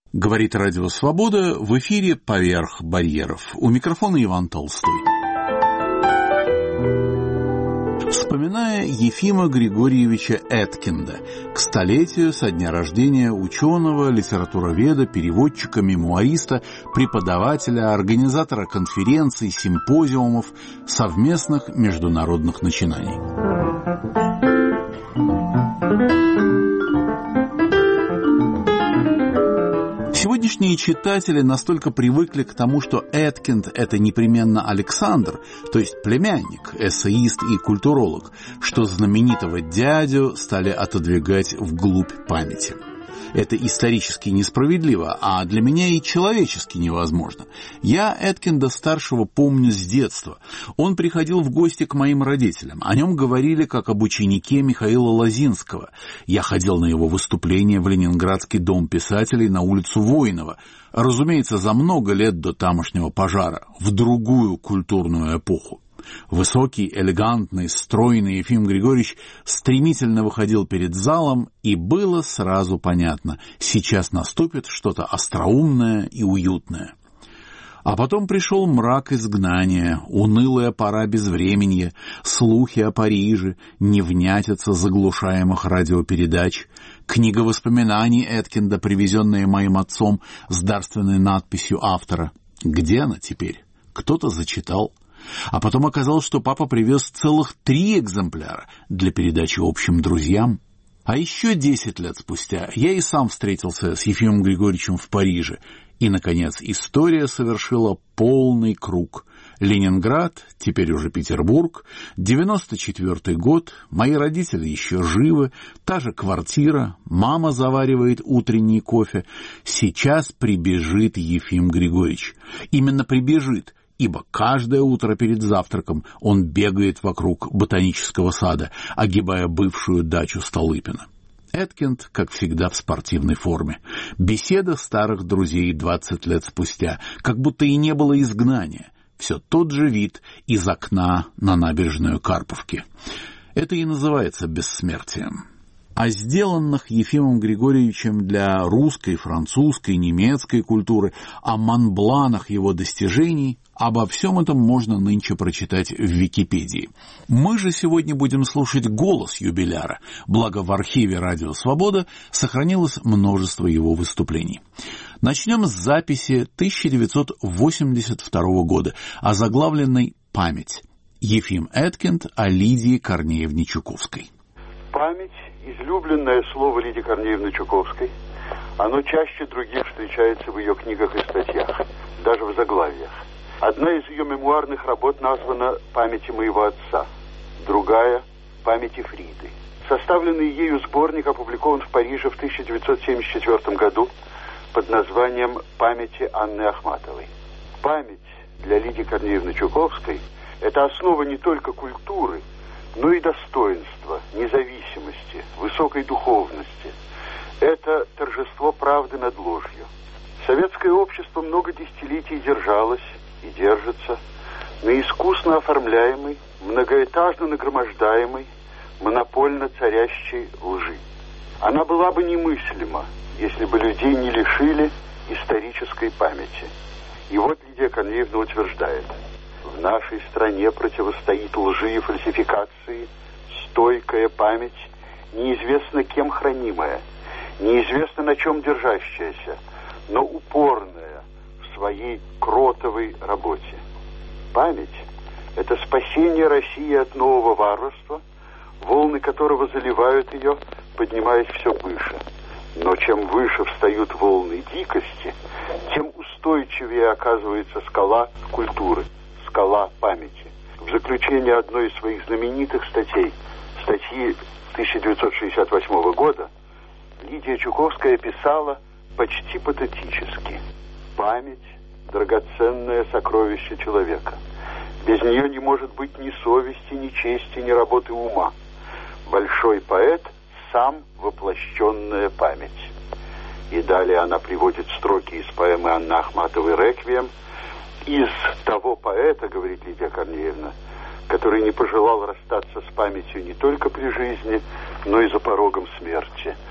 Говорит Радио Свобода, в эфире «Поверх барьеров». У микрофона Иван Толстой. Вспоминая Ефима Григорьевича Эткинда к столетию со дня рождения ученого, литературоведа, переводчика, мемуариста, преподавателя, организатора конференций, симпозиумов, совместных международных начинаний. Сегодняшние читатели настолько привыкли к тому, что Эткинд – это непременно Александр, то есть племянник, эссеист и культуролог, что знаменитого дядю стали отодвигать вглубь памяти. Это исторически несправедливо, а для меня и человечески невозможно. Я Эткинда-старшего помню с детства. Он приходил в гости к моим родителям. О нем говорили как об ученике Михаила Лозинского. Я ходил на его выступления в Ленинградский дом писателей на улицу Воинова. Разумеется, за много лет до тамошнего пожара, в другую культурную эпоху. Высокий, элегантный, стройный Ефим Григорьевич стремительно выходил перед залом, и было сразу понятно – сейчас наступит что-то остроумное и уютное. А потом пришел мрак изгнания, унылая пора безвременья, слухи о Париже, невнятица заглушаемых радиопередач, книга воспоминаний Эткинда, привезенная моим отцом с дарственной надписью автора. Где она теперь? Кто-то зачитал. А потом оказалось, что папа привез целых 3 экземпляра для передачи общим друзьям. А еще 10 лет спустя я и сам встретился с Ефимом Григорьевичем в Париже. И, наконец, история совершила полный круг. Ленинград, теперь уже Петербург, 94-й год, мои родители еще живы, та же квартира, мама заваривает утренний кофе. Сейчас прибежит Ефим Григорьевич. Именно прибежит, ибо каждое утро перед завтраком он бегает вокруг ботанического сада, огибая бывшую дачу Столыпина. Эткинд, как всегда, в спортивной форме. Беседа старых друзей 20 лет спустя, как будто и не было изгнания. Все тот же вид из окна на набережную Карповки. Это и называется бессмертием. О сделанных Ефимом Григорьевичем для русской, французской, немецкой культуры, о Монбланах его достижений, обо всем этом можно нынче прочитать в Википедии. Мы же сегодня будем слушать голос юбиляра, благо в архиве «Радио Свобода» сохранилось множество его выступлений. Начнем с записи 1982 года, озаглавленной «Память». Ефим Эткинд о Лидии Корнеевне Чуковской. Память – излюбленное слово Лидии Корнеевны Чуковской. Оно чаще других встречается в ее книгах и статьях, даже в заглавиях. Одна из ее мемуарных работ названа «Памяти моего отца», другая «Памяти Фриды». Составленный ею сборник опубликован в Париже в 1974 году под названием «Памяти Анны Ахматовой». Память для Лидии Корнеевны Чуковской – это основа не только культуры, но и достоинства, независимости, высокой духовности. Это торжество правды над ложью. Советское общество много десятилетий держалось и держится на искусно оформляемой, многоэтажно нагромождаемой, монопольно царящей лжи. Она была бы немыслима, если бы людей не лишили исторической памяти. И вот Лидия Корнеевна утверждает: в нашей стране противостоит лжи и фальсификации стойкая память, неизвестно кем хранимая, неизвестно на чем держащаяся, но упорная в своей кротовой работе. Память – это спасение России от нового варварства, волны которого заливают ее, поднимаясь все выше. Но чем выше встают волны дикости, тем устойчивее оказывается скала культуры, скала памяти. В заключение одной из своих знаменитых статьи 1968 года, Лидия Чуковская писала почти патетически: «Память – драгоценное сокровище человека. Без нее не может быть ни совести, ни чести, ни работы ума. Большой поэт – сам воплощенная память». И далее она приводит строки из поэмы Анны Ахматовой «Реквием». Из того поэта, говорит Лидия Корнеевна, который не пожелал расстаться с памятью не только при жизни, но и за порогом смерти.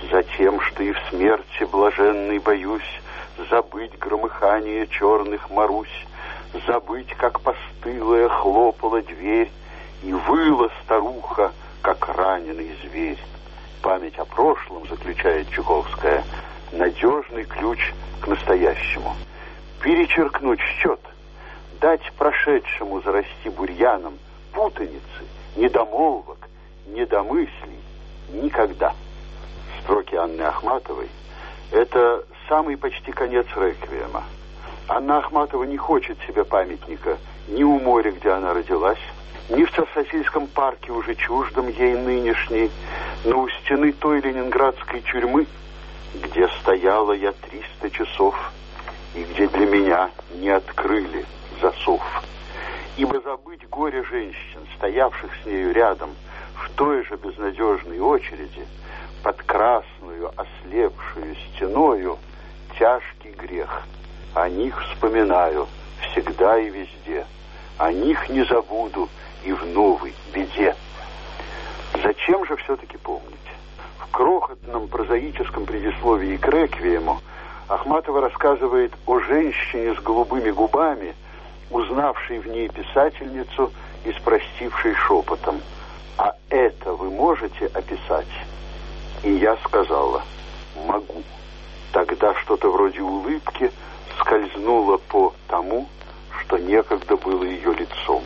Затем, что и в смерти блаженной боюсь забыть громыхание черных Марусь, забыть, как постылая хлопала дверь и выла старуха, как раненый зверь. Память о прошлом, заключает Чуковская, надежный ключ к настоящему. Перечеркнуть счет, дать прошедшему зарасти бурьяном, путаницы, недомолвок, недомыслий никогда. Строки Анны Ахматовой — это самый почти конец реквиема. Анна Ахматова не хочет себе памятника ни у моря, где она родилась, ни в Царскосельском парке, уже чуждом ей нынешней, но у стены той ленинградской тюрьмы, где стояла я 300 часов, и где для меня не открыли засов. Ибо забыть горе женщин, стоявших с нею рядом, в той же безнадежной очереди, под красную, ослепшую стеною, тяжкий грех. О них вспоминаю всегда и везде. О них не забуду и в новой беде. Зачем же все-таки помнить? В крохотном прозаическом предисловии к реквиему Ахматова рассказывает о женщине с голубыми губами, узнавшей в ней писательницу и спросившей шепотом: «А это вы можете описать?» И я сказала: «Могу». Тогда что-то вроде улыбки скользнуло по тому, что некогда было ее лицом.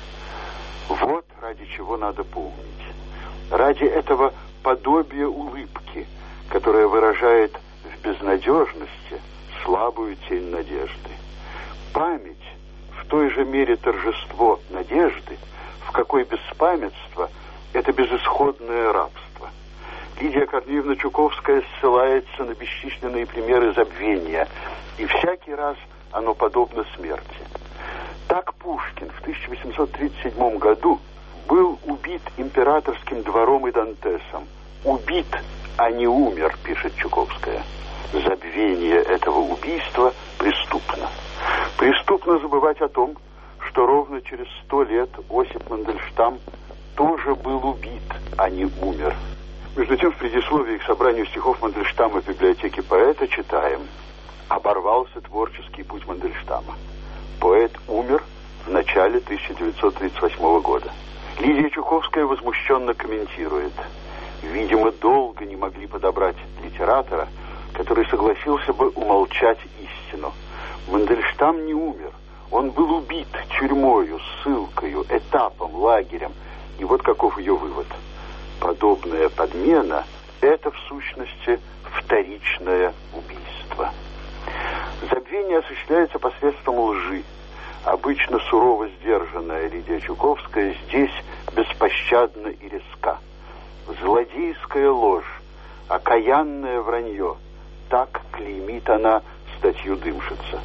Вот ради чего надо помнить. Ради этого подобия улыбки, которая выражает в безнадежности слабую тень надежды. Память в той же мере торжество надежды, в какой беспамятство — это безысходное рабство. Лидия Корнеевна Чуковская ссылается на бесчисленные примеры забвения, и всякий раз оно подобно смерти. Так Пушкин в 1837 году был убит императорским двором и Дантесом. Убит, а не умер, пишет Чуковская. Забвение этого убийства преступно. Преступно забывать о том, что ровно через 100 лет Осип Мандельштам тоже был убит, а не умер. Между тем, в предисловии к собранию стихов Мандельштама в библиотеке поэта читаем: «Оборвался творческий путь Мандельштама. Поэт умер в начале 1938 года». Лидия Чуковская возмущенно комментирует: «Видимо, долго не могли подобрать литератора, который согласился бы умолчать истину. Мандельштам не умер. Он был убит тюрьмою, ссылкою, этапом, лагерем. И вот каков ее вывод. Подобная подмена — это, в сущности, вторичное убийство». Забвение осуществляется посредством лжи. Обычно сурово сдержанная Лидия Чуковская здесь беспощадна и резка. Злодейская ложь, окаянное вранье — так клеймит она статью Дымшица.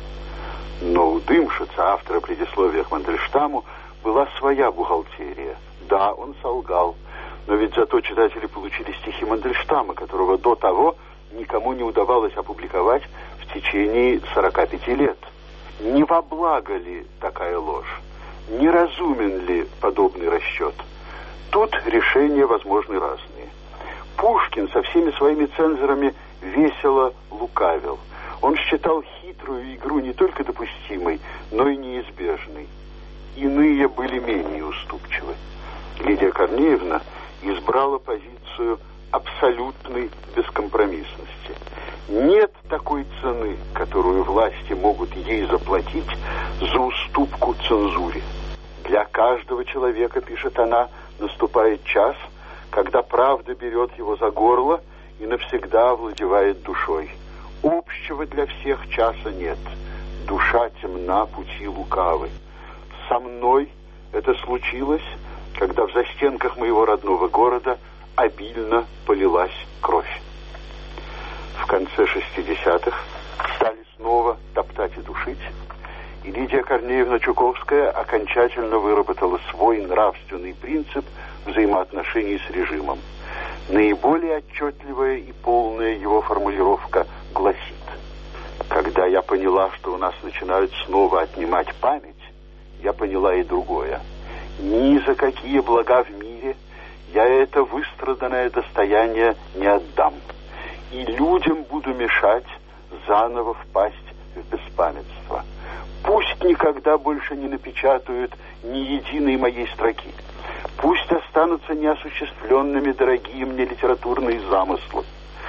Но у Дымшица, автора предисловия к Мандельштаму, была своя бухгалтерия. Да, он солгал, но ведь зато читатели получили стихи Мандельштама, которого до того никому не удавалось опубликовать в течение 45 лет. Не во благо ли такая ложь? Неразумен ли подобный расчет? Тут решения возможны разные. Пушкин со всеми своими цензорами весело лукавил. Он считал хитрую игру не только допустимой, но и неизбежной. Иные были менее уступчивы. Лидия Корнеевна избрала позицию абсолютной бескомпромиссности. Нет такой цены, которую власти могут ей заплатить за уступку цензуре. Для каждого человека, пишет она, наступает час, когда правда берет его за горло и навсегда овладевает душой. Общего для всех часа нет. Душа темна, пути лукавы. Со мной это случилось, когда в застенках моего родного города обильно полилась кровь. В конце 60-х стали снова топтать и душить, и Лидия Корнеевна Чуковская окончательно выработала свой нравственный принцип взаимоотношений с режимом. Наиболее отчетливая и полная его формулировка гласит: «Когда я поняла, что у нас начинают снова отнимать память, я поняла и другое. Ни за какие блага в мире я это выстраданное достояние не отдам. и людям буду мешать заново впасть в беспамятство. Пусть никогда больше не напечатают ни единой моей строки. Пусть останутся неосуществленными дорогие мне литературные замыслы.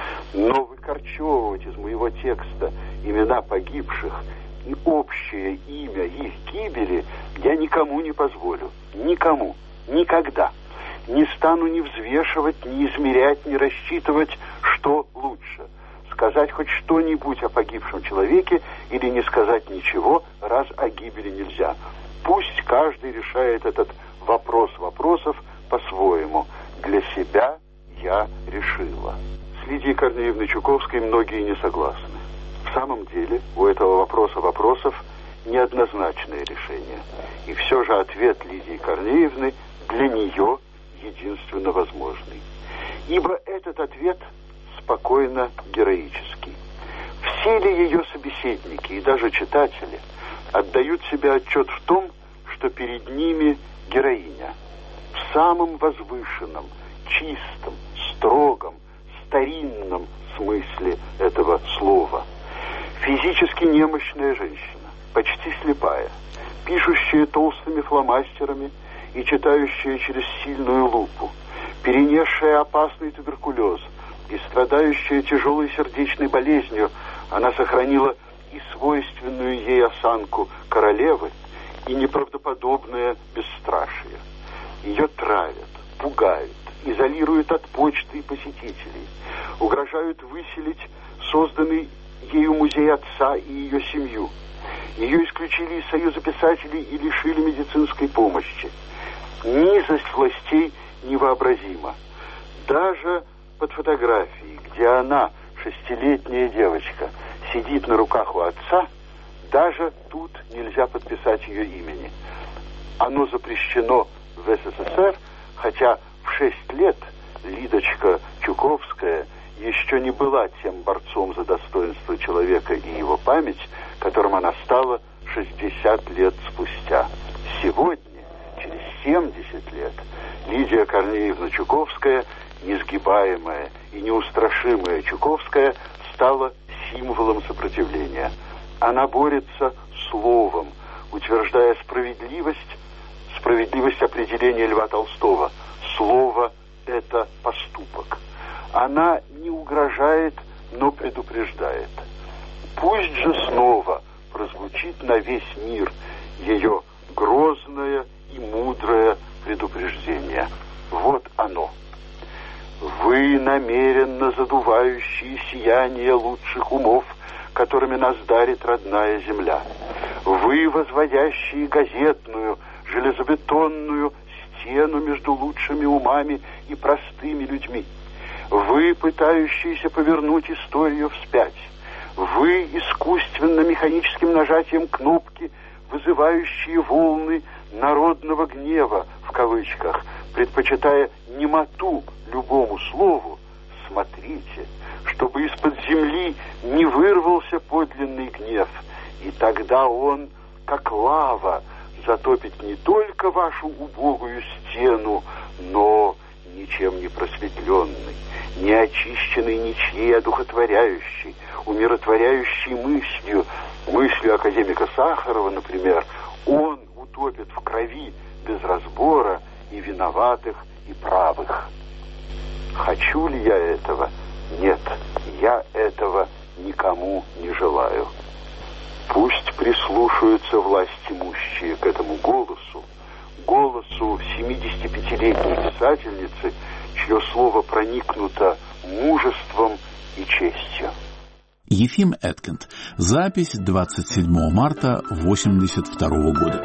Но выкорчевывать из моего текста имена погибших и общее имя их гибели я никому не позволю. Никому. Никогда. Не стану ни взвешивать, ни измерять, ни рассчитывать, что лучше. Сказать хоть что-нибудь о погибшем человеке или не сказать ничего, раз о гибели нельзя. Пусть каждый решает этот вопрос вопросов по-своему. Для себя я решила. С Лидией Корнеевной Чуковской многие не согласны. В самом деле у этого вопроса вопросов неоднозначное решение. И все же ответ Лидии Корнеевны для нее единственно возможный. Ибо этот ответ спокойно героический. Все ли ее собеседники и даже читатели отдают себе отчет в том, что перед ними героиня в самом возвышенном, чистом, строгом, старинном смысле этого слова. Физически немощная женщина, почти слепая, пишущая толстыми фломастерами и читающая через сильную лупу, перенесшая опасный туберкулез и страдающая тяжелой сердечной болезнью, она сохранила и свойственную ей осанку королевы, и неправдоподобное бесстрашие. Ее травят, пугают, изолируют от почты и посетителей, угрожают выселить созданный ею музей отца и ее семью. Ее исключили из Союза писателей и лишили медицинской помощи. Низость властей невообразима. Даже под фотографией, где она, 6-летняя девочка, сидит на руках у отца, даже тут нельзя подписать ее имени. Оно запрещено в СССР, хотя в 6 лет Лидочка Чуковская еще не была тем борцом за достоинство человека и его память, которым она стала 60 лет спустя. Сегодня, через 70 лет, Лидия Корнеевна Чуковская, несгибаемая и неустрашимая Чуковская, стала символом сопротивления. Она борется словом, утверждая справедливость определения Льва Толстого. Слово – это поступок. Она не угрожает, но предупреждает. Пусть же снова прозвучит на весь мир ее грозное и мудрое предупреждение. Вот оно. Вы, намеренно задувающие сияние лучших умов, которыми нас дарит родная земля. Вы, возводящие газетную, железобетонную стену между лучшими умами и простыми людьми. Вы, пытающиеся повернуть историю вспять. Вы, искусственно-механическим нажатием кнопки, вызывающие волны народного гнева, в кавычках, предпочитая немоту любому слову, смотрите, чтобы из-под земли не вырвался подлинный гнев, и тогда он, как лава, затопит не только вашу убогую стену, но ничем не просветленный, не очищенный ничьей одухотворяющей, умиротворяющей мыслью академика Сахарова, например, он утопит в крови без разбора и виноватых, и правых. Хочу ли я этого? Нет, я этого никому не желаю. Пусть прислушаются власть имущие к этому голосу 75-летней писательницы, чье слово проникнуто мужеством и честью. Ефим Эткинд. Запись 27 марта 1982 года.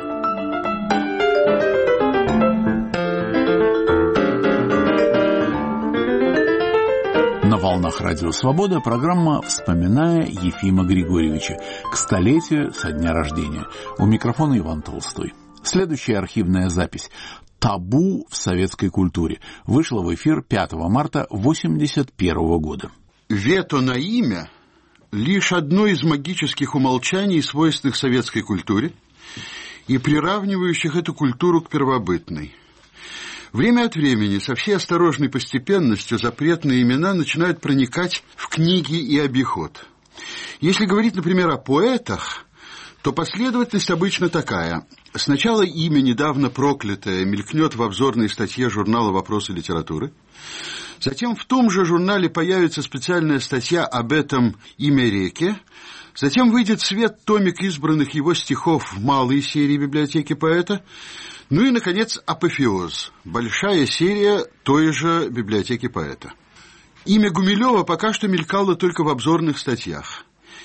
На волнах Радио Свобода программа «Вспоминая Ефима Григорьевича» к столетию со дня рождения. У микрофона Иван Толстой. Следующая архивная запись «Табу в советской культуре» вышла в эфир 5 марта 1981 года. Вето на имя – лишь одно из магических умолчаний, свойственных советской культуре и приравнивающих эту культуру к первобытной. Время от времени со всей осторожной постепенностью запретные имена начинают проникать в книги и обиход. Если говорить, например, о поэтах, то последовательность обычно такая. Сначала имя, недавно проклятое, мелькнет в обзорной статье журнала «Вопросы литературы». Затем в том же журнале появится специальная статья об этом имя реки. Затем выйдет в свет томик избранных его стихов в малой серии библиотеки поэта. Ну и, наконец, апофеоз. Большая серия той же библиотеки поэта. Имя Гумилева пока что мелькало только в обзорных статьях.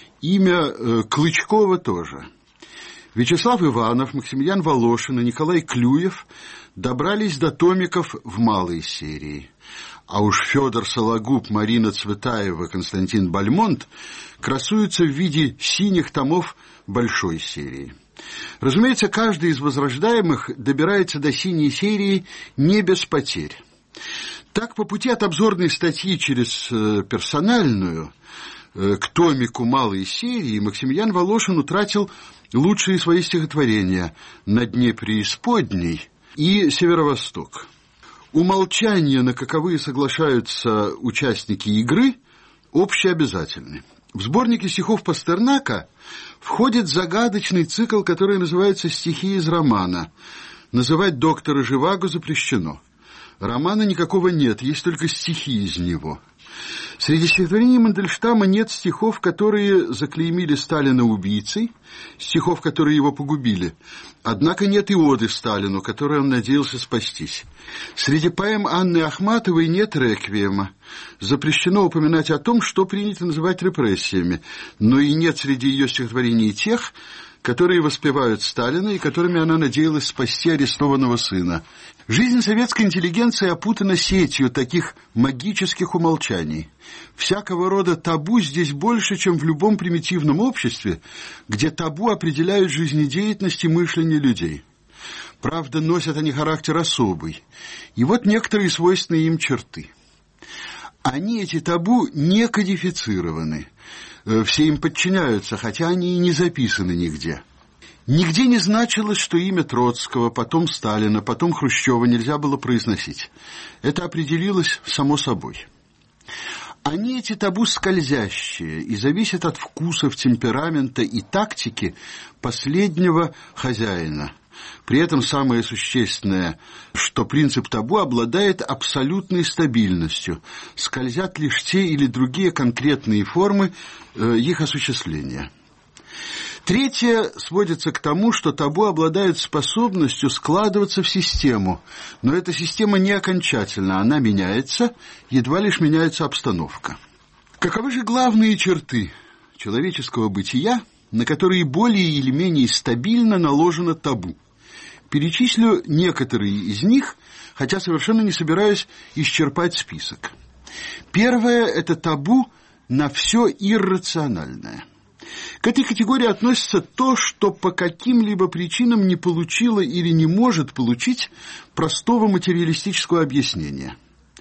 Имя Клычкова тоже. Вячеслав Иванов, Максимилиан Волошин и Николай Клюев добрались до томиков в малой серии. А уж Федор Сологуб, Марина Цветаева, Константин Бальмонт красуются в виде синих томов большой серии. Разумеется, каждый из возрождаемых добирается до синей серии не без потерь. Так, по пути от обзорной статьи через персональную к томику малой серии Максимилиан Волошин утратил лучшие свои стихотворения «На дне преисподней» и «Северо-Восток». Умолчания, на каковые соглашаются участники игры, общеобязательны. В сборнике стихов Пастернака входит загадочный цикл, который называется «Стихи из романа». Называть доктора Живаго запрещено. Романа никакого нет, есть только стихи из него. Среди стихотворений Мандельштама нет стихов, которые заклеймили Сталина убийцей, стихов, которые его погубили. Однако нет и оды Сталину, которой он надеялся спастись. Среди поэм Анны Ахматовой нет реквиема. Запрещено упоминать о том, что принято называть репрессиями, но и нет среди ее стихотворений тех, которые воспевают Сталина и которыми она надеялась спасти арестованного сына. Жизнь советской интеллигенции опутана сетью таких магических умолчаний. Всякого рода табу здесь больше, чем в любом примитивном обществе, где табу определяют жизнедеятельность и мышление людей. Правда, носят они характер особый. И вот некоторые свойственные им черты. Они, эти табу, не кодифицированы. Все им подчиняются, хотя они и не записаны нигде. Нигде не значилось, что имя Троцкого, потом Сталина, потом Хрущева нельзя было произносить. Это определилось само собой. Они, эти табу, скользящие и зависят от вкусов, темперамента и тактики последнего хозяина. При этом самое существенное, что принцип табу обладает абсолютной стабильностью. Скользят лишь те или другие конкретные формы их осуществления. Третье сводится к тому, что табу обладают способностью складываться в систему. Но эта система не окончательна, она меняется, едва лишь меняется обстановка. Каковы же главные черты человеческого бытия, на которые более или менее стабильно наложено табу? Перечислю некоторые из них, хотя совершенно не собираюсь исчерпать список. Первое – это табу на все иррациональное. К этой категории относится то, что по каким-либо причинам не получило или не может получить простого материалистического объяснения.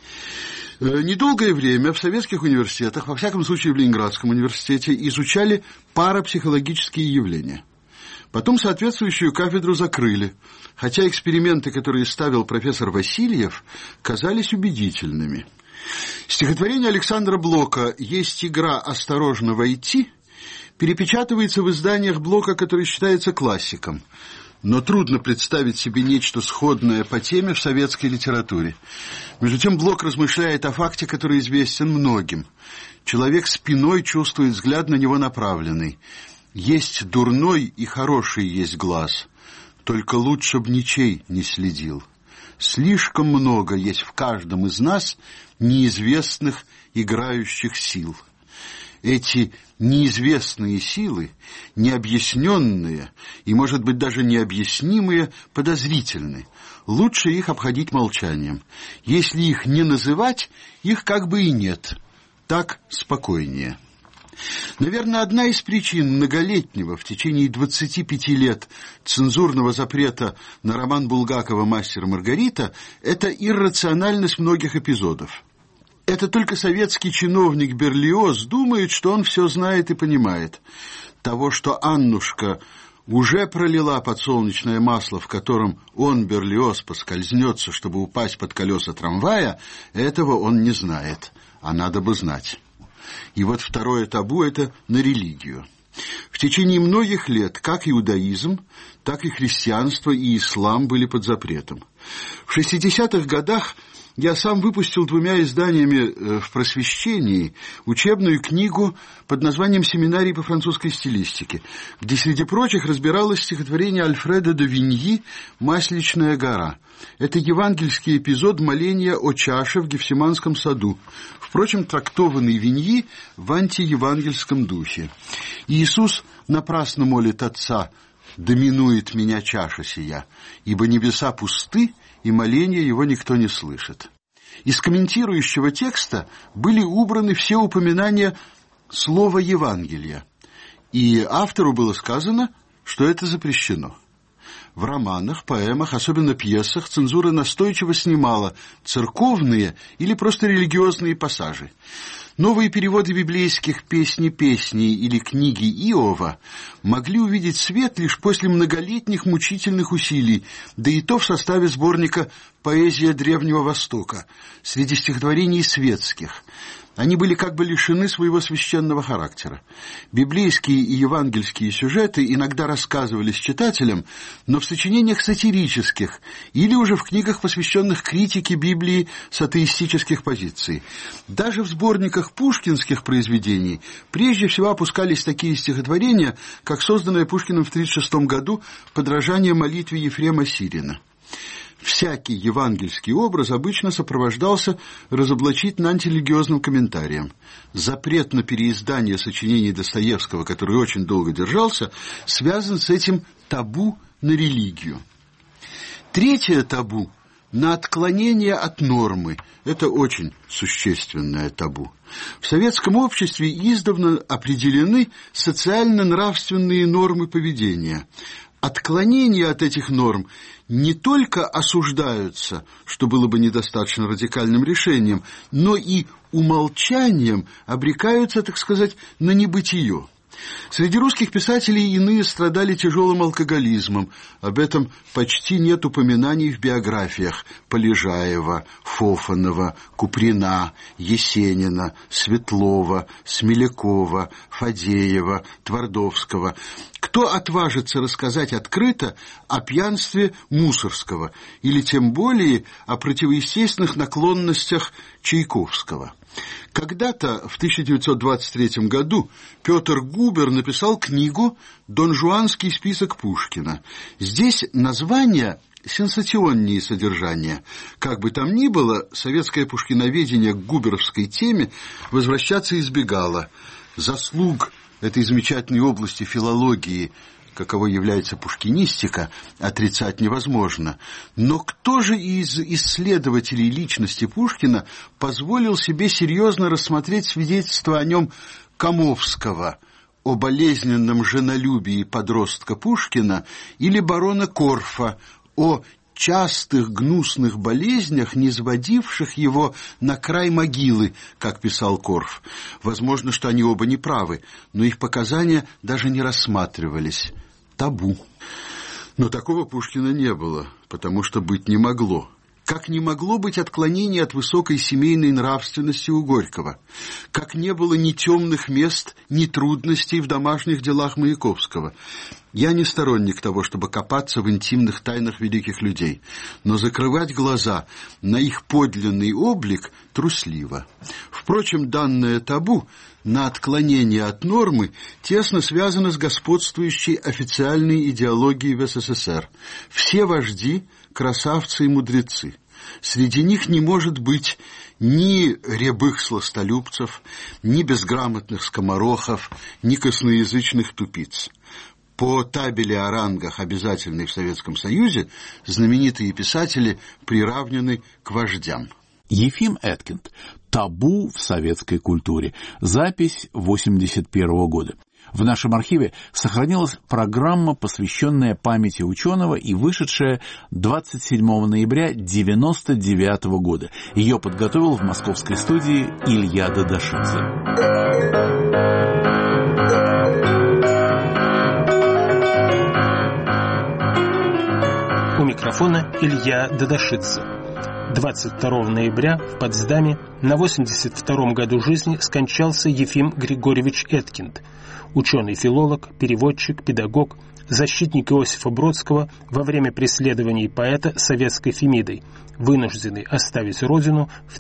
Недолгое время в советских университетах, во всяком случае в Ленинградском университете, изучали парапсихологические явления. Потом соответствующую кафедру закрыли, хотя эксперименты, которые ставил профессор Васильев, казались убедительными. Стихотворение Александра Блока «Есть игра, осторожно войти» перепечатывается в изданиях Блока, который считается классиком. Но трудно представить себе нечто сходное по теме в советской литературе. Между тем Блок размышляет о факте, который известен многим. Человек спиной чувствует взгляд на него направленный. Есть дурной и хороший есть глаз, только лучше б ничей не следил. Слишком много есть в каждом из нас неизвестных играющих сил. Эти неизвестные силы, необъясненные и, может быть, даже необъяснимые, подозрительны. Лучше их обходить молчанием. Если их не называть, их как бы и нет. Так спокойнее. Наверное, одна из причин многолетнего, в течение 25 лет, цензурного запрета на роман Булгакова «Мастер и Маргарита» – это иррациональность многих эпизодов. Это только советский чиновник Берлиоз думает, что он все знает и понимает. Того, что Аннушка уже пролила подсолнечное масло, в котором он, Берлиоз, поскользнется, чтобы упасть под колеса трамвая, этого он не знает, а надо бы знать. И вот второе табу – это на религию. В течение многих лет как иудаизм, так и христианство и ислам были под запретом. В 60-х годах я сам выпустил 2 изданиями в «Просвещении» учебную книгу под названием «Семинарий по французской стилистике», где, среди прочих, разбиралось стихотворение Альфреда де Виньи «Масличная гора». Это евангельский эпизод моления о чаше в Гефсиманском саду, впрочем, трактованный Виньи в антиевангельском духе. Иисус напрасно молит Отца: «Доминует меня чаша сия, ибо небеса пусты, и моления его никто не слышит». Из комментирующего текста были убраны все упоминания слова Евангелия, и автору было сказано, что это запрещено. В романах, поэмах, особенно пьесах, цензура настойчиво снимала церковные или просто религиозные пассажи. Новые переводы библейских песней или книги Иова могли увидеть свет лишь после многолетних мучительных усилий, да и то в составе сборника «Поэзия Древнего Востока» среди стихотворений светских. Они были как бы лишены своего священного характера. Библейские и евангельские сюжеты иногда рассказывались читателям, но в сочинениях сатирических или уже в книгах, посвященных критике Библии с атеистических позиций. Даже в сборниках пушкинских произведений прежде всего опускались такие стихотворения, как созданное Пушкиным в 1936 году «Подражание молитве Ефрема Сирина». Всякий евангельский образ обычно сопровождался разоблачительно-антирелигиозным комментарием. Запрет на переиздание сочинений Достоевского, который очень долго держался, связан с этим табу на религию. Третье табу – на отклонение от нормы. Это очень существенное табу. В советском обществе издавна определены социально-нравственные нормы поведения. Отклонения от этих норм не только осуждаются, что было бы недостаточно радикальным решением, но и умолчанием обрекаются, так сказать, на небытие. Среди русских писателей иные страдали тяжелым алкоголизмом. Об этом почти нет упоминаний в биографиях Полежаева, Фофанова, Куприна, Есенина, Светлова, Смелякова, Фадеева, Твардовского. Кто отважится рассказать открыто о пьянстве Мусорского или тем более о противоестественных наклонностях Чайковского? Когда-то, в 1923 году, Петр Губер написал книгу «Донжуанский список Пушкина». Здесь название сенсационнее содержания. Как бы там ни было, советское пушкиноведение к губеровской теме возвращаться избегало. Заслуг этой замечательной области филологии, каковой является пушкинистика, отрицать невозможно. Но кто же из исследователей личности Пушкина позволил себе серьезно рассмотреть свидетельство о нем Комовского о болезненном женолюбии подростка Пушкина или барона Корфа о частых гнусных болезнях, низводивших его на край могилы, как писал Корф? Возможно, что они оба неправы, но их показания даже не рассматривались. Табу. Но такого Пушкина не было, потому что быть не могло. Как не могло быть отклонений от высокой семейной нравственности у Горького, как не было ни темных мест, ни трудностей в домашних делах Маяковского. Я не сторонник того, чтобы копаться в интимных тайнах великих людей, но закрывать глаза на их подлинный облик трусливо. Впрочем, данное табу на отклонение от нормы тесно связано с господствующей официальной идеологией в СССР. Все вожди – красавцы и мудрецы. Среди них не может быть ни рябых сластолюбцев, ни безграмотных скоморохов, ни косноязычных тупиц. По табели о рангах, обязательной в Советском Союзе, знаменитые писатели приравнены к вождям. Ефим Эткинд. «Табу в советской культуре». Запись 1981 года. В нашем архиве сохранилась программа, посвященная памяти ученого и вышедшая 27 ноября 1999 года. Ее подготовил в московской студии Илья Дадашидзе. микрофона Илья Дадашидзе. 22 ноября в Потсдаме на 82-м году жизни скончался Ефим Григорьевич Эткинд, ученый-филолог, переводчик, педагог, защитник Иосифа Бродского во время преследований поэта советской Фемидой, вынужденный оставить родину в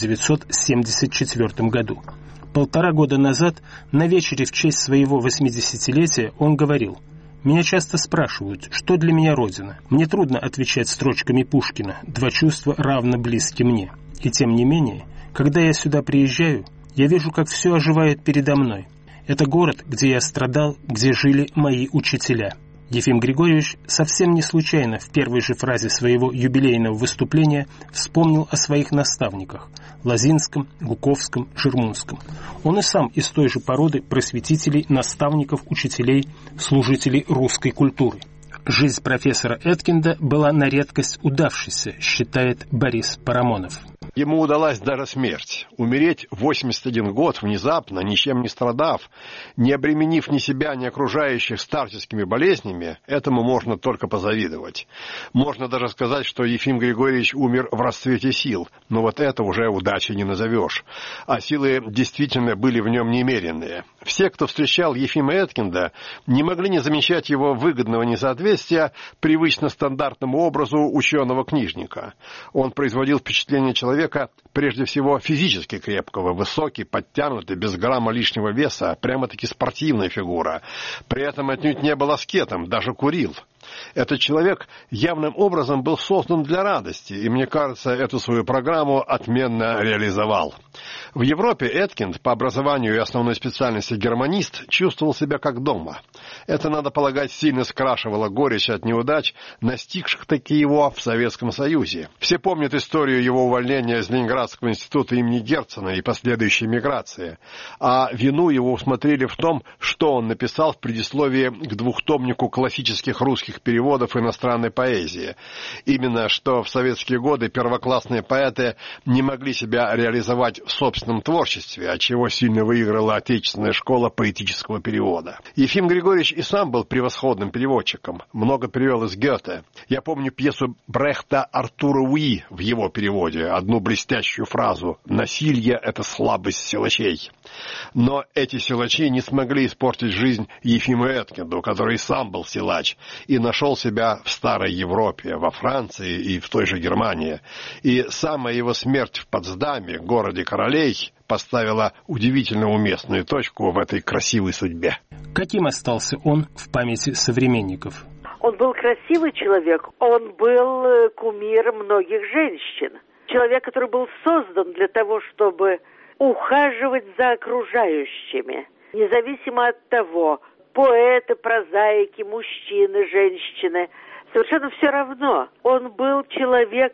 1974 году. 1,5 года назад на вечере в честь своего 80-летия он говорил: «Меня часто спрашивают, что для меня Родина. Мне трудно отвечать строчками Пушкина, два чувства равно близки мне. И тем не менее, когда я сюда приезжаю, я вижу, как все оживает передо мной. Это город, где я страдал, где жили мои учителя». Ефим Григорьевич совсем не случайно в первой же фразе своего юбилейного выступления вспомнил о своих наставниках – Лозинском, Гуковском, Жирмунском. Он и сам из той же породы просветителей, наставников, учителей, служителей русской культуры. Жизнь профессора Эткинда была на редкость удавшейся, считает Борис Парамонов. Ему удалась даже смерть. Умереть в 81 год внезапно, ничем не страдав, не обременив ни себя, ни окружающих старческими болезнями, этому можно только позавидовать. Можно даже сказать, что Ефим Григорьевич умер в расцвете сил, но вот это уже удачей не назовешь. А силы действительно были в нем немеренные. Все, кто встречал Ефима Эткинда, не могли не замечать его выгодного несоответствия привычно стандартному образу ученого-книжника. Он производил впечатление человека, прежде всего, физически крепкого, высокий, подтянутый, без грамма лишнего веса, прямо-таки спортивная фигура. При этом отнюдь не был аскетом, даже курил. Этот человек явным образом был создан для радости, и, мне кажется, эту свою программу отменно реализовал. В Европе Эткинд, по образованию и основной специальности германист, чувствовал себя как дома. Это, надо полагать, сильно скрашивало горечь от неудач, настигших таки его в Советском Союзе. Все помнят историю его увольнения из Ленинградского института имени Герцена и последующей миграции. А вину его усмотрели в том, что он написал в предисловии к двухтомнику классических русских переводов иностранной поэзии. Именно что в советские годы первоклассные поэты не могли себя реализовать в собственном творчестве, отчего сильно выиграла отечественная школа поэтического перевода. Ефим Григорьевич и сам был превосходным переводчиком. Много перевел из Гёте. Я помню пьесу Брехта «Артура Уи» в его переводе, одну блестящую фразу: «Насилие — это слабость силачей». Но эти силачи не смогли испортить жизнь Ефиму Эткинду, который сам был силач, и нашел себя в старой Европе, во Франции и в той же Германии. И самая его смерть в Потсдаме, городе королей, поставила удивительно уместную точку в этой красивой судьбе. Каким остался он в памяти современников? Он был красивый человек, он был кумиром многих женщин. Человек, который был создан для того, чтобы ухаживать за окружающими, независимо от того, поэты, прозаики, мужчины, женщины, совершенно все равно. Он был человек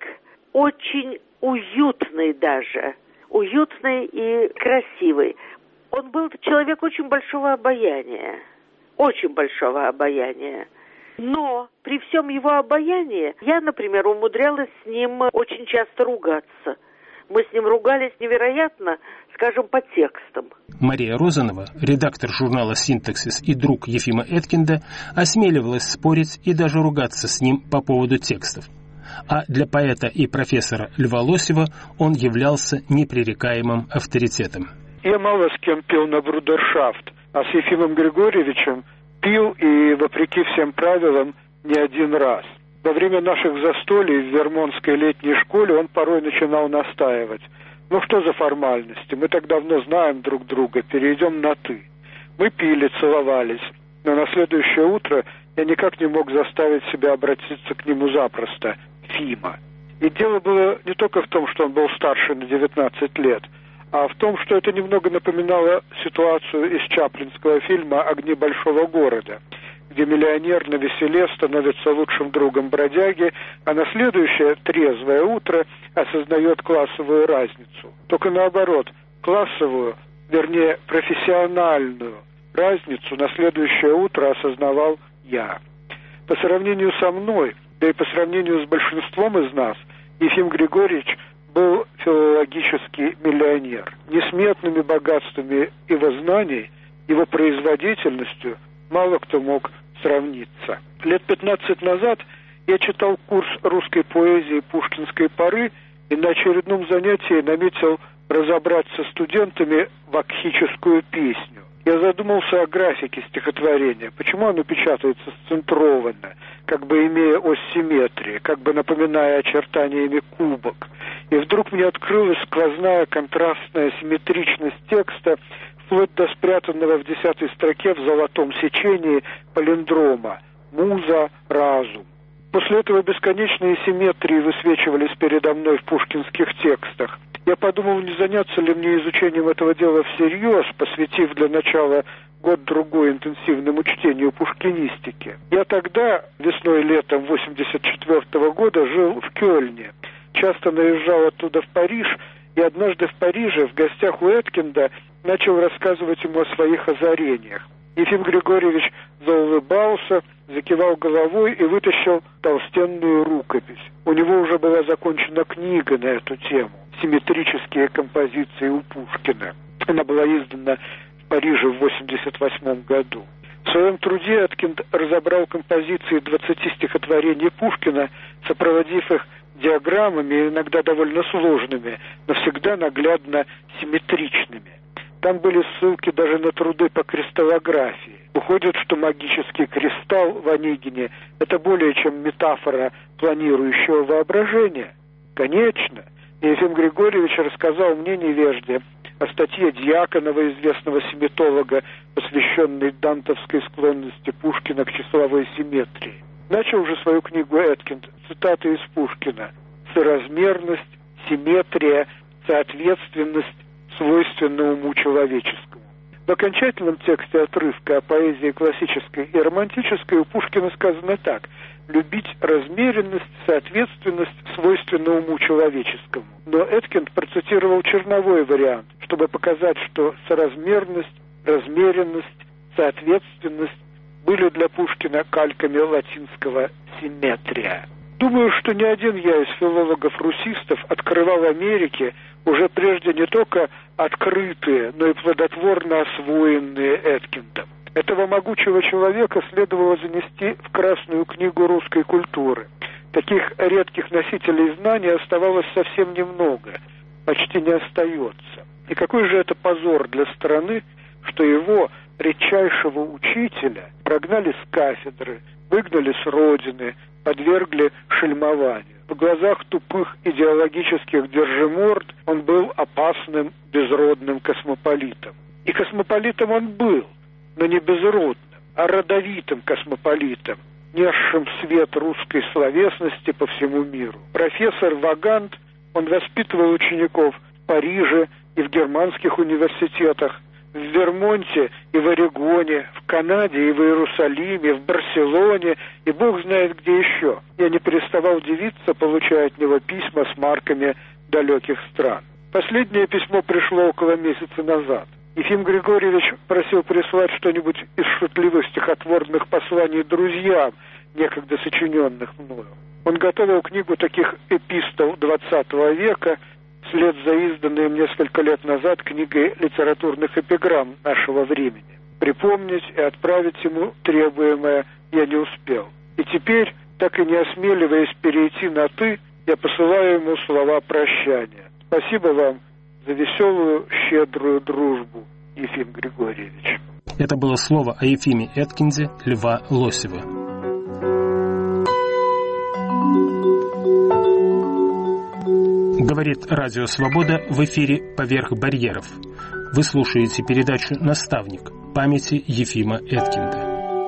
очень уютный даже, уютный и красивый. Он был человек очень большого обаяния, Но при всем его обаянии я, например, умудрялась с ним очень часто ругаться. Мы с ним ругались невероятно, скажем, по текстам. Мария Розанова, редактор журнала «Синтаксис» и друг Ефима Эткинда, осмеливалась спорить и даже ругаться с ним по поводу текстов. А для поэта и профессора Льва Лосева он являлся непререкаемым авторитетом. Я мало с кем пил на брудершафт, а с Ефимом Григорьевичем пил и, вопреки всем правилам, не один раз. Во время наших застолий в Вермонтской летней школе он порой начинал настаивать. Ну что за формальности? Мы так давно знаем друг друга, перейдем на «ты». Мы пили, целовались, но на следующее утро я никак не мог заставить себя обратиться к нему запросто: Фима. И дело было не только в том, что он был старше на 19 лет, а в том, что это немного напоминало ситуацию из чаплинского фильма «Огни большого города», где миллионер навеселе становится лучшим другом бродяги, а на следующее трезвое утро осознает классовую разницу. Только наоборот, классовую, вернее, профессиональную разницу на следующее утро осознавал я. По сравнению со мной, да и по сравнению с большинством из нас, Ефим Григорьевич был филологический миллионер. Несметными богатствами его знаний, его производительностью мало кто мог сравниться. Лет 15 назад Я читал курс русской поэзии пушкинской поры и на очередном занятии наметил разобрать со студентами вакхическую песню. Я задумался о графике стихотворения. Почему оно печатается сцентрованно, как бы имея ось симметрии, как бы напоминая очертаниями кубок. И вдруг мне открылась сквозная контрастная симметричность текста, вплоть до спрятанного в 10-й строке в золотом сечении палиндрома «Муза, разум». После этого бесконечные симметрии высвечивались передо мной в пушкинских текстах. Я подумал, не заняться ли мне изучением этого дела всерьез, посвятив для начала год-другой интенсивному чтению пушкинистики. Я тогда, весной и летом 1984 года, жил в Кёльне. Часто наезжал оттуда в Париж, и однажды в Париже, в гостях у Эткинда, начал рассказывать ему о своих озарениях. Ефим Григорьевич заулыбался, закивал головой и вытащил толстенную рукопись. У него уже была закончена книга на эту тему «Симметрические композиции у Пушкина». Она была издана в Париже в 1988 году. В своем труде Эткинд разобрал композиции 20 стихотворений Пушкина, сопроводив их диаграммами, иногда довольно сложными, но всегда наглядно симметричными. Там были ссылки даже на труды по кристаллографии. Выходит, что магический кристалл в Онегине – это более чем метафора планирующего воображения. Конечно. Ефим Григорьевич рассказал мне, невежде, о статье Дьяконова, известного семитолога, посвященной дантовской склонности Пушкина к числовой симметрии. Начал же свою книгу Эткинд цитаты из Пушкина: «Соразмерность, симметрия, соответственность свойственна уму человеческому». В окончательном тексте отрывка о поэзии классической и романтической у Пушкина сказано так: «Любить размеренность, соответственность свойственна уму человеческому». Но Эткинд процитировал черновой вариант, чтобы показать, что соразмерность, размеренность, соответственность были для Пушкина кальками латинского «симметрия». Думаю, что ни один я из филологов-русистов открывал Америке уже прежде не только открытые, но и плодотворно освоенные Эткиндом. Этого могучего человека следовало занести в Красную книгу русской культуры. Таких редких носителей знаний оставалось совсем немного, почти не остается. И какой же это позор для страны, что его, редчайшего учителя, прогнали с кафедры, выгнали с родины, подвергли шельмованию. В глазах тупых идеологических держиморд он был опасным безродным космополитом. И космополитом он был, но не безродным, а родовитым космополитом, несшим свет русской словесности по всему миру. Профессор Вагант, он воспитывал учеников в Париже и в германских университетах, в Вермонте и в Орегоне, в Канаде и в Иерусалиме, в Барселоне и бог знает где еще. Я не переставал удивиться, получая от него письма с марками далеких стран. Последнее письмо пришло около месяца назад. Ефим Григорьевич просил прислать что-нибудь из шутливых стихотворных посланий друзьям, некогда сочиненных мною. Он готовил книгу таких эпистол XX века, вслед за изданной им несколько лет назад книгой литературных эпиграмм нашего времени. Припомнить и отправить ему требуемое я не успел. И теперь, так и не осмеливаясь перейти на «ты», я посылаю ему слова прощания. Спасибо вам за веселую, щедрую дружбу, Ефим Григорьевич. Это было слово о Ефиме Эткинде Льва Лосева. Говорит Радио Свобода в эфире «Поверх барьеров». Вы слушаете передачу «Наставник. Памяти Ефима Эткинда».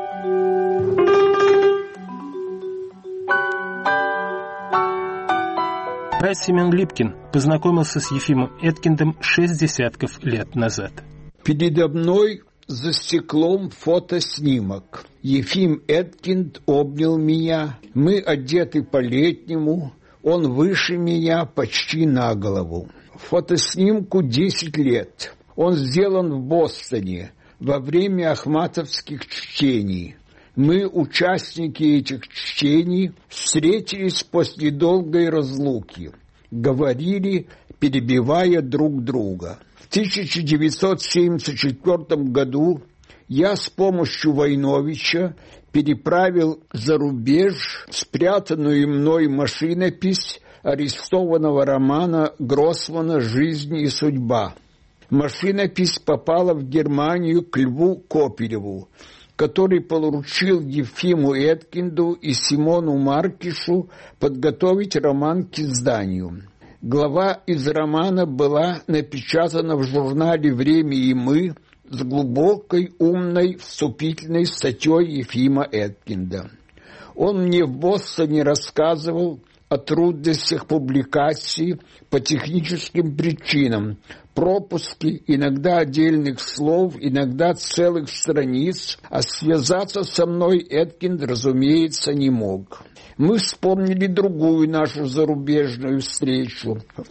Поэт Семен Липкин познакомился с Ефимом Эткиндом 6 десятков лет назад. Передо мной за стеклом фотоснимок. Ефим Эткинд обнял меня. Мы одеты по-летнему. Он выше меня почти на голову. Фотоснимку 10 лет. Он сделан в Бостоне во время ахматовских чтений. Мы, участники этих чтений, встретились после долгой разлуки. Говорили, перебивая друг друга. В 1974 году Я с помощью Войновича переправил за рубеж спрятанную мной машинопись арестованного романа Гроссмана «Жизнь и судьба». Машинопись попала в Германию к Льву Копелеву, который поручил Ефиму Эткинду и Симону Маркишу подготовить роман к изданию. Глава из романа была напечатана в журнале «Время и мы» с глубокой, умной, вступительной статьей Ефима Эткинда. Он мне в Бостоне рассказывал о трудностях публикации по техническим причинам, пропуски иногда отдельных слов, иногда целых страниц, а связаться со мной Эткинд, разумеется, не мог. Мы вспомнили другую нашу зарубежную встречу в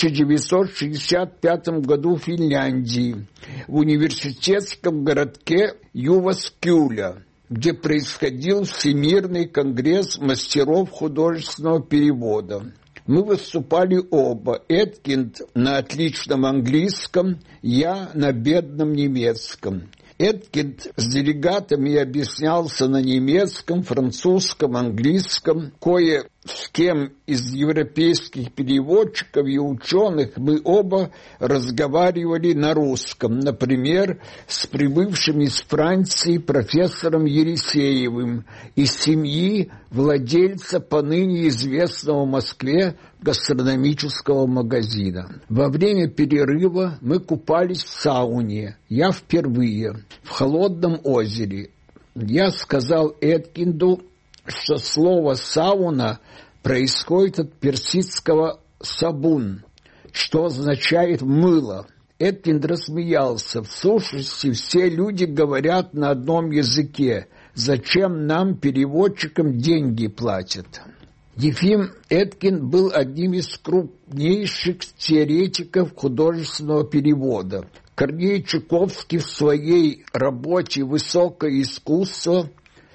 1965 году в Финляндии, в университетском городке Юваскюля, где происходил Всемирный конгресс мастеров художественного перевода. Мы выступали оба, Эткинд на отличном английском, я на бедном немецком. Эткинд с делегатами объяснялся на немецком, французском, английском. Кое с кем из европейских переводчиков и ученых мы оба разговаривали на русском. Например, с прибывшим из Франции профессором Елисеевым из семьи владельца поныне известного в Москве гастрономического магазина. Во время перерыва мы купались в сауне. Я впервые в холодном озере. Я сказал Эткинду, что слово «сауна» происходит от персидского «сабун», что означает «мыло». Эткинд рассмеялся. В сущности, все люди говорят на одном языке. Зачем нам, переводчикам, деньги платят? Ефим Эткинд был одним из крупнейших теоретиков художественного перевода. Корней Чуковский в своей работе «Высокое искусство»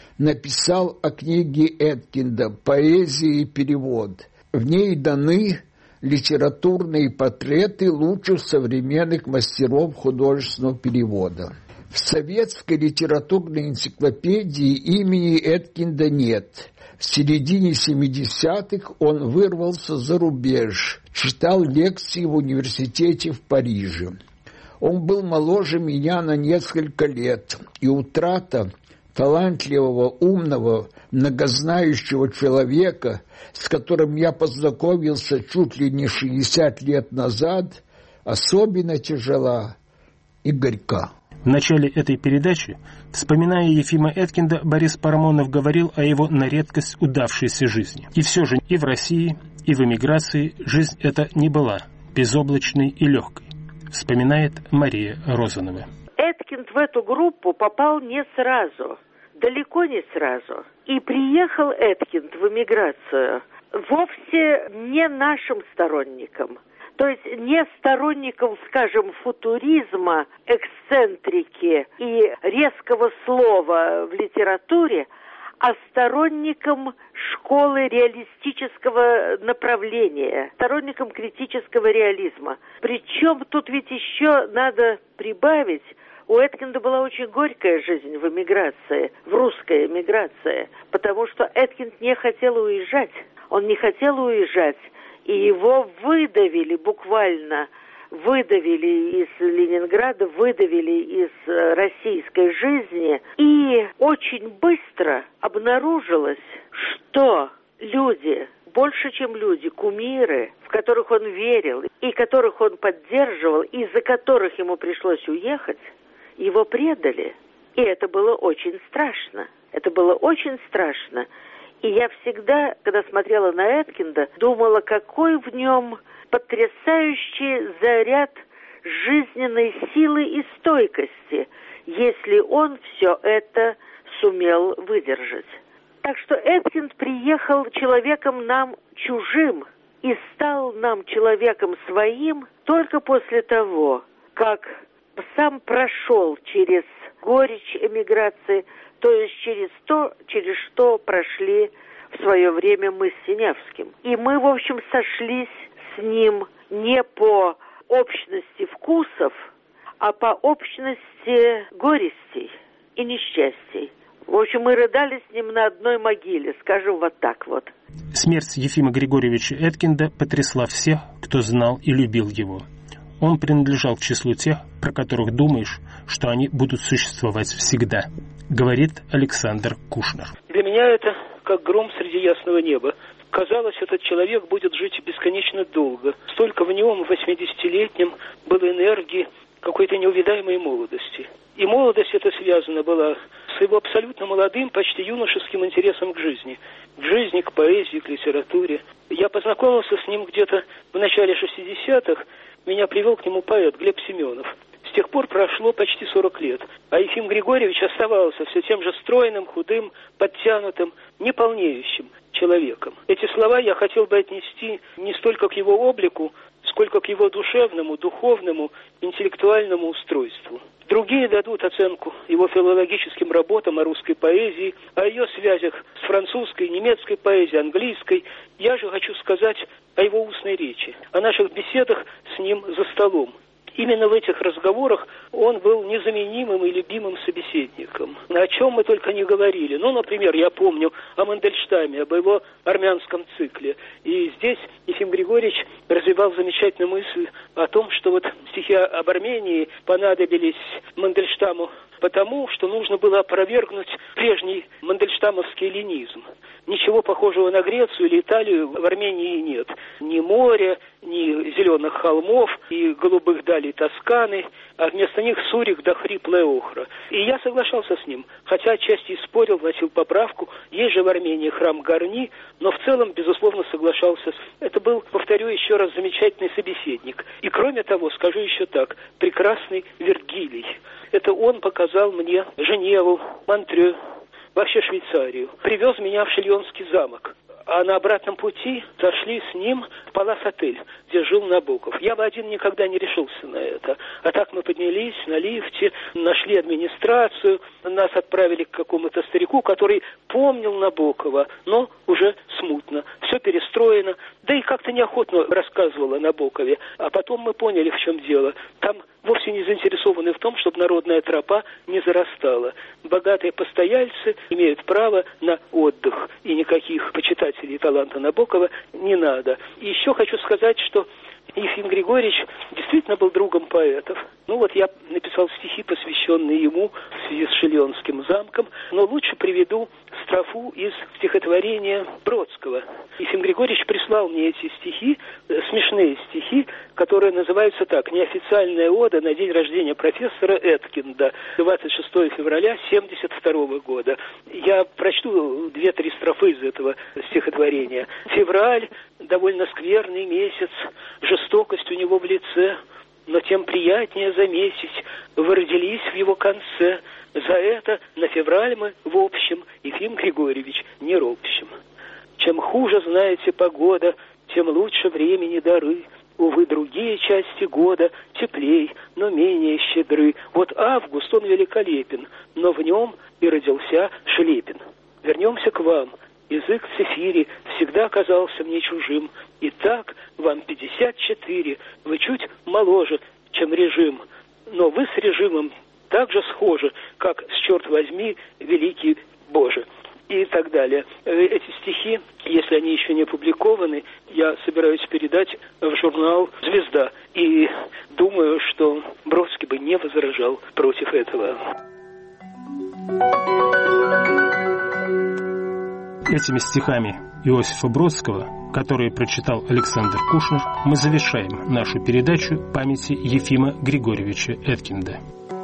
написал о книге Эткинда «Поэзия и перевод». В ней даны литературные портреты лучших современных мастеров художественного перевода. В советской литературной энциклопедии имени Эткинда нет. В середине 70-х он вырвался за рубеж, читал лекции в университете в Париже. Он был моложе меня на несколько лет, и утрата талантливого, умного, многознающего человека, с которым я познакомился чуть ли не 60 лет назад, особенно тяжела и горька. В начале этой передачи, вспоминая Ефима Эткинда, Борис Парамонов говорил о его на редкость удавшейся жизни. И все же и в России, и в эмиграции жизнь эта не была безоблачной и легкой, вспоминает Мария Розанова. Эткинд в эту группу попал не сразу, далеко не сразу. И приехал Эткинд в эмиграцию вовсе не нашим сторонником. То есть не сторонником, скажем, футуризма, эксцентрики и резкого слова в литературе, а сторонником школы реалистического направления, сторонником критического реализма. Причем тут ведь еще надо прибавить, у Эткинда была очень горькая жизнь в эмиграции, в русской эмиграции, потому что Эткинд не хотел уезжать. Он не хотел уезжать. И его выдавили, буквально выдавили из Ленинграда, выдавили из российской жизни. И очень быстро обнаружилось, что люди, больше чем люди, кумиры, в которых он верил, и которых он поддерживал, из-за которых ему пришлось уехать, его предали. И это было очень страшно. Это было очень страшно. И я всегда, когда смотрела на Эткинда, думала, какой в нем потрясающий заряд жизненной силы и стойкости, если он все это сумел выдержать. Так что Эткинд приехал человеком нам чужим и стал нам человеком своим только после того, как сам прошел через горечь эмиграции, то есть через то, через что прошли в свое время мы с Синявским. И мы, в общем, сошлись с ним не по общности вкусов, а по общности горестей. и несчастий. В общем, мы рыдали с ним на одной могиле, скажем вот так вот. Смерть Ефима Григорьевича Эткинда потрясла всех, кто знал и любил его. Он принадлежал к числу тех, про которых думаешь, что они будут существовать всегда, говорит Александр Кушнер. Для меня это как гром среди ясного неба. Казалось, этот человек будет жить бесконечно долго. Столько в нем, в 80-летнем, было энергии, какой-то неувидаемой молодости. И молодость эта связана была с его абсолютно молодым, почти юношеским интересом к жизни, к поэзии, к литературе. Я познакомился с ним где-то в начале 60-х, меня привел к нему поэт Глеб Семенов. С тех пор прошло почти 40 лет, а Ефим Григорьевич оставался все тем же стройным, худым, подтянутым, неполнеющим человеком. Эти слова я хотел бы отнести не столько к его облику, сколько к его душевному, духовному, интеллектуальному устройству. Другие дадут оценку его филологическим работам о русской поэзии, о ее связях с французской, немецкой поэзией, английской. Я же хочу сказать о его устной речи, о наших беседах с ним за столом. Именно в этих разговорах он был незаменимым и любимым собеседником. О чем мы только не говорили. Ну, например, я помню о Мандельштаме, об его армянском цикле. И здесь Ефим Григорьевич развивал замечательную мысль о том, что вот стихи об Армении понадобились Мандельштаму потому, что нужно было опровергнуть прежний мандельштамовский эллинизм. Ничего похожего на Грецию или Италию в Армении нет. Ни моря, ни зеленых холмов, и голубых далей Тосканы, а вместо них сурик да хриплая охра. И я соглашался с ним, хотя отчасти и спорил, вносил поправку. Есть же в Армении храм Гарни, но в целом, безусловно, соглашался. Это был, повторю еще раз, замечательный собеседник. И кроме того, скажу еще так, прекрасный Вергилий. Это он показал мне Женеву, Монтрeux, вообще Швейцарию. Привез меня в Шильонский замок. А на обратном пути зашли с ним в Палас-отель, где жил Набоков. Я бы один никогда не решился на это. А так мы поднялись на лифте, нашли администрацию, нас отправили к какому-то старику, который помнил Набокова, но уже смутно. Все перестроено, да и как-то неохотно рассказывал о Набокове. А потом мы поняли, в чем дело. Там вовсе не заинтересованы в том, чтобы народная тропа не зарастала. Богатые постояльцы имеют право на отдых, и никаких почитателей таланта Набокова не надо. И еще хочу сказать, что Ефим Григорьевич действительно был другом поэтов. Ну вот я написал стихи, посвященные ему в связи с Шильонским замком, но лучше приведу строфу из стихотворения Бродского. Ефим Григорьевич прислал мне эти стихи, смешные стихи, которые называются так: «Неофициальная ода на день рождения профессора Эткинда, 26 февраля 1972 года». Я прочту 2-3 строфы из этого стихотворения. «Февраль — довольно скверный месяц, жестокость у него в лице, но тем приятнее заметить, вы родились в его конце. За это на февраль мы, в общем, Ефим Григорьевич, не ропщим. Чем хуже, знаете, погода, тем лучше времени дары. Увы, другие части года теплей, но менее щедры. Вот август, он великолепен, но в нем и родился Шлепин. Вернемся к вам. Язык цифири всегда казался мне чужим. Итак, вам 54, вы чуть моложе, чем режим. Но вы с режимом так же схожи, как с, черт возьми, великий Боже». И так далее. Эти стихи, если они еще не опубликованы, я собираюсь передать в журнал «Звезда». И думаю, что Бродский бы не возражал против этого. Этими стихами Иосифа Бродского, которые прочитал Александр Кушнер, мы завершаем нашу передачу памяти Ефима Григорьевича Эткинда.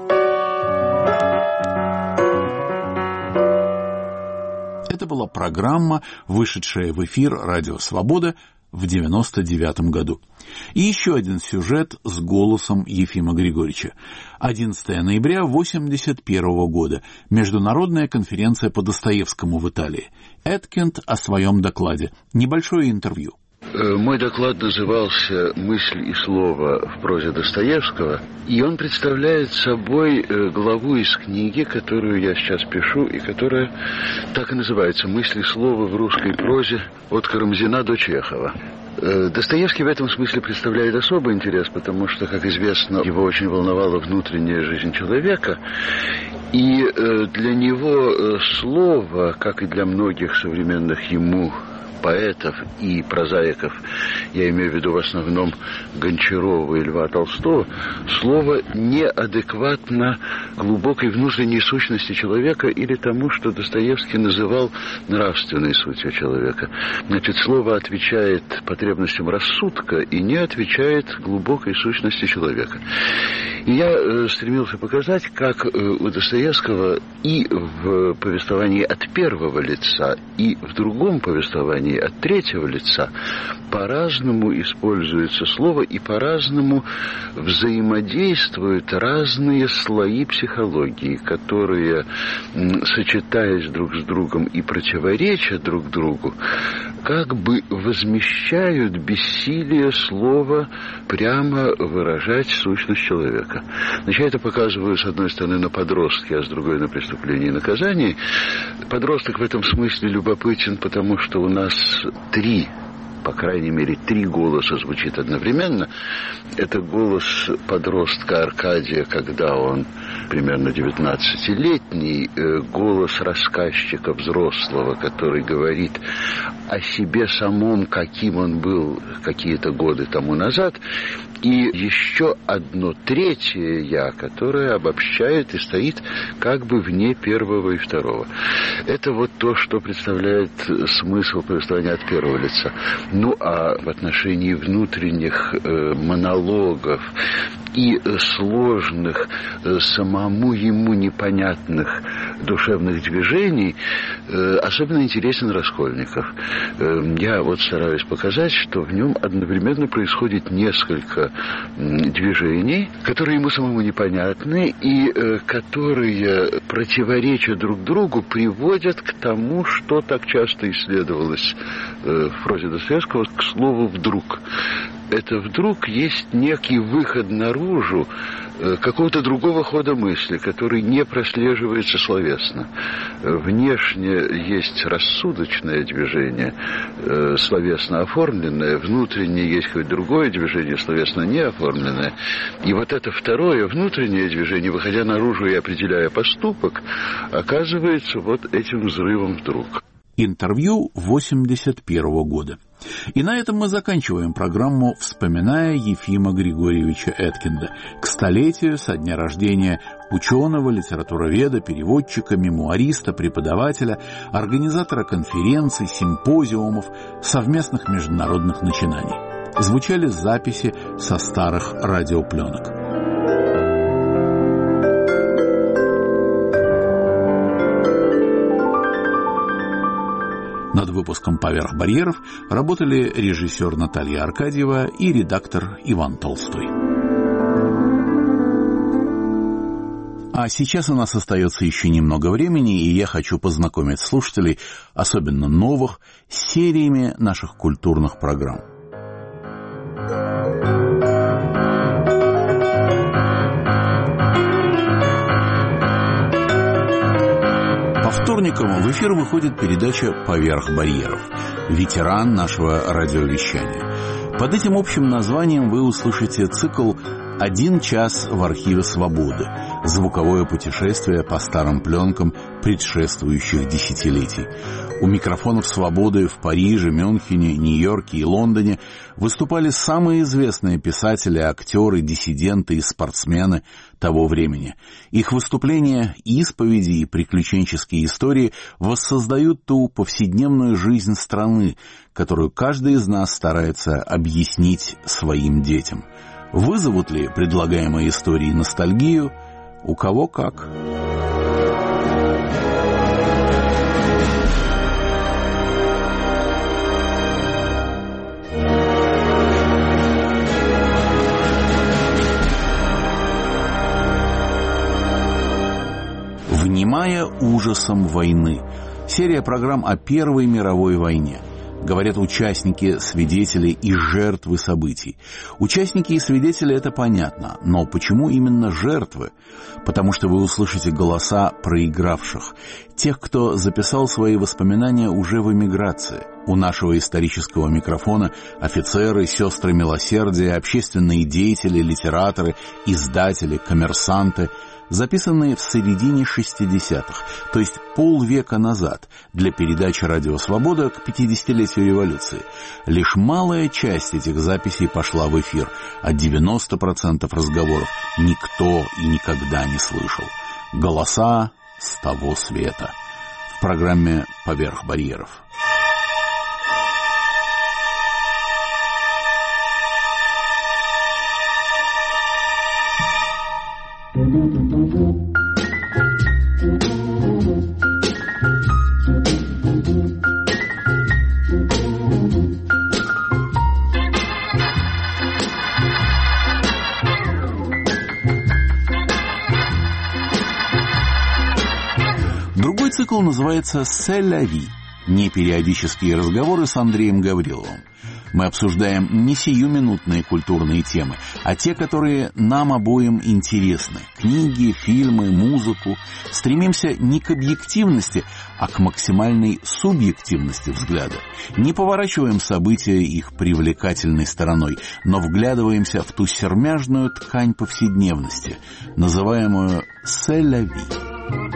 Это была программа, вышедшая в эфир «Радио Свобода» в 1999 году. И еще один сюжет с голосом Ефима Григорьевича. 11 ноября 1981 года. Международная конференция по Достоевскому в Италии. Эткинд о своем докладе. Небольшое интервью. Мой доклад назывался «Мысль и слово в прозе Достоевского», и он представляет собой главу из книги, которую я сейчас пишу, и которая так и называется «Мысль и слово в русской прозе от Карамзина до Чехова». Достоевский в этом смысле представляет особый интерес, потому что, как известно, его очень волновала внутренняя жизнь человека. И для него слово, как и для многих современных ему поэтов и прозаиков, я имею в виду в основном Гончарова и Льва Толстого, слово неадекватно глубокой внутренней сущности человека или тому, что Достоевский называл нравственной сутью человека. Значит, слово отвечает потребностям рассудка и не отвечает глубокой сущности человека. И я стремился показать, как у Достоевского и в повествовании от первого лица, и в другом повествовании от третьего лица по-разному используется слово и по-разному взаимодействуют разные слои психологии, которые, сочетаясь друг с другом и противореча друг другу, как бы возмещают бессилие слова прямо выражать сущность человека. Значит, я это показываю, с одной стороны, на подростке, а с другой на преступлении и наказании. Подросток в этом смысле любопытен, потому что у нас по крайней мере, три голоса звучит одновременно. Это голос подростка Аркадия, когда он примерно 19-летний, голос рассказчика взрослого, который говорит о себе самом, каким он был какие-то годы тому назад, и еще одно третье «я», которое обобщает и стоит как бы вне первого и второго. Это вот то, что представляет смысл повествования от первого лица. Ну, а в отношении внутренних монологов и сложных, самому ему непонятных душевных движений особенно интересен Раскольников. Я вот стараюсь показать, что в нем одновременно происходит несколько движений, которые ему самому непонятны и которые, противоречия друг другу, приводят к тому, что так часто исследовалось в прозе Достоевского, к слову «вдруг». Это вдруг есть некий выход наружу какого-то другого хода мысли, который не прослеживается словесно. Внешне есть рассудочное движение, словесно оформленное, внутренне есть какое-то другое движение, словесно не оформленное. И вот это второе, внутреннее движение, выходя наружу и определяя поступок, оказывается вот этим взрывом вдруг. Интервью 1981 года. И на этом мы заканчиваем программу «Вспоминая Ефима Григорьевича Эткинда» к столетию со дня рождения ученого, литературоведа, переводчика, мемуариста, преподавателя, организатора конференций, симпозиумов, совместных международных начинаний. Звучали записи со старых радиопленок. Над выпуском «Поверх барьеров» работали режиссер Наталья Аркадьева и редактор Иван Толстой. А сейчас у нас остается еще немного времени, и я хочу познакомить слушателей, особенно новых, с сериями наших культурных программ. Вторником в эфир выходит передача «Поверх барьеров», ветеран нашего радиовещания. Под этим общим названием вы услышите цикл «1 час в архиве свободы», звуковое путешествие по старым пленкам предшествующих десятилетий. У микрофонов «Свободы» в Париже, Мюнхене, Нью-Йорке и Лондоне выступали самые известные писатели, актеры, диссиденты и спортсмены того времени. Их выступления, исповеди и приключенческие истории воссоздают ту повседневную жизнь страны, которую каждый из нас старается объяснить своим детям. Вызовут ли предлагаемые истории ностальгию? У кого как. «Внимая ужасом войны» — серия программ о Первой мировой войне. Говорят участники, свидетели и жертвы событий. Участники и свидетели — это понятно, но почему именно жертвы? Потому что вы услышите голоса проигравших, тех, кто записал свои воспоминания уже в эмиграции. У нашего исторического микрофона офицеры, сестры милосердия, общественные деятели, литераторы, издатели, коммерсанты. записанные в середине 60-х, то есть полвека назад, для передачи «Радио Свобода» к 50-летию революции. Лишь малая часть этих записей пошла в эфир, а 90% разговоров никто и никогда не слышал. Голоса с того света. В программе «Поверх барьеров». Другой цикл называется «C'est la vie» – непериодические разговоры с Андреем Гавриловым. Мы обсуждаем не сиюминутные культурные темы, а те, которые нам обоим интересны. Книги, фильмы, музыку. Стремимся не к объективности, а к максимальной субъективности взгляда. Не поворачиваем события их привлекательной стороной, но вглядываемся в ту сермяжную ткань повседневности, называемую «C'est la vie».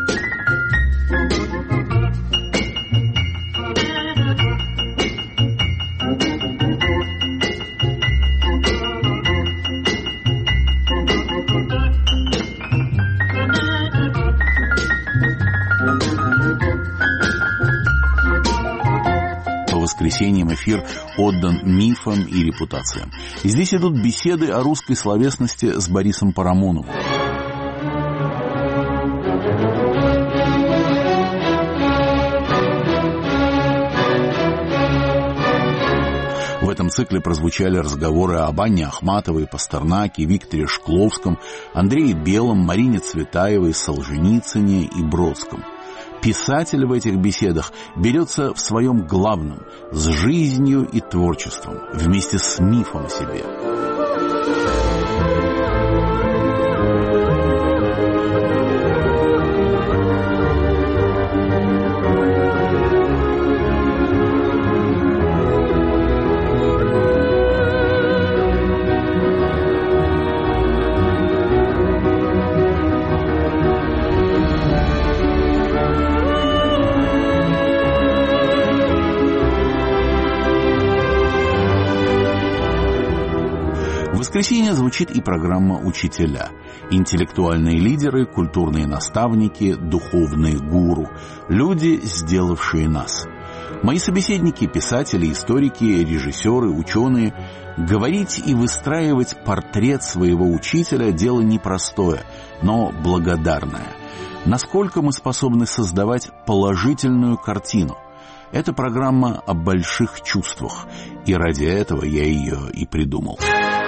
По воскресеньям эфир отдан мифам и репутациям. И здесь идут беседы о русской словесности с Борисом Парамоновым. В этом цикле прозвучали разговоры об Анне Ахматовой, Пастернаке, Викторе Шкловском, Андрее Белом, Марине Цветаевой, Солженицыне и Бродском. Писатель в этих беседах берется в своем главном – с жизнью и творчеством, вместе с мифом о себе. В воскресенье звучит и программа «Учителя». Интеллектуальные лидеры, культурные наставники, духовные гуру. Люди, сделавшие нас. Мои собеседники, писатели, историки, режиссеры, ученые. Говорить и выстраивать портрет своего учителя – дело непростое, но благодарное. Насколько мы способны создавать положительную картину? Это программа о больших чувствах, и ради этого я ее и придумал.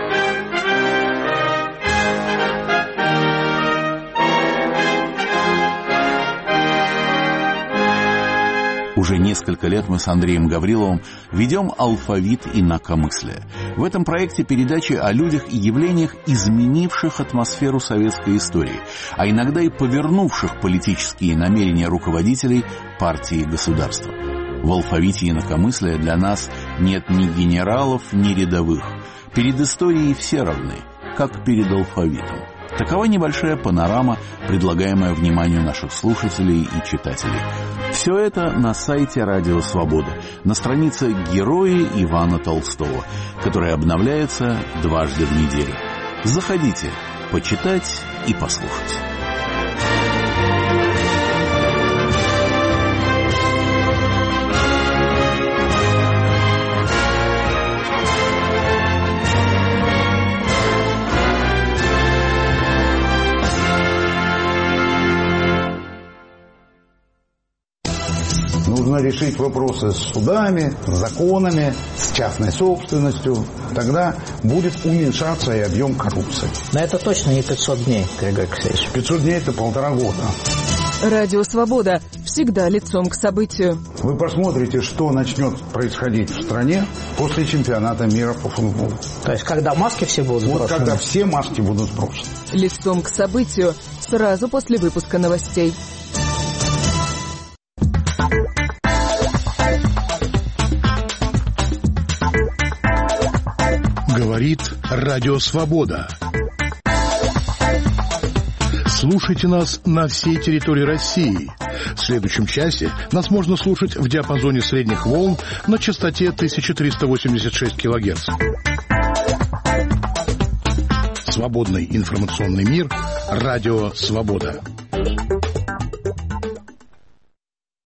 Уже несколько лет мы с Андреем Гавриловым ведем «Алфавит инакомыслия». В этом проекте передачи о людях и явлениях, изменивших атмосферу советской истории, а иногда и повернувших политические намерения руководителей партии и государства. В «Алфавите инакомыслия» для нас нет ни генералов, ни рядовых. Перед историей все равны, как перед алфавитом. Такова небольшая панорама, предлагаемая вниманию наших слушателей и читателей. Все это на сайте «Радио Свобода», на странице «Герои Ивана Толстого», которая обновляется дважды в неделю. Заходите почитать и послушать. Нужно решить вопросы с судами, с законами, с частной собственностью. Тогда будет уменьшаться и объем коррупции. Но это точно не 500 дней, Григорий Алексеевич. 500 дней – это 1,5 года. Радио «Свобода» всегда лицом к событию. Вы посмотрите, что начнет происходить в стране после чемпионата мира по футболу. То есть, когда маски все будут сброшены? Вот когда все маски будут сброшены. Лицом к событию сразу после выпуска новостей. Говорит Радио Свобода. Слушайте нас на всей территории России. В следующем часе нас можно слушать в диапазоне средних волн на частоте 1386 кГц. Свободный информационный мир. Радио «Свобода».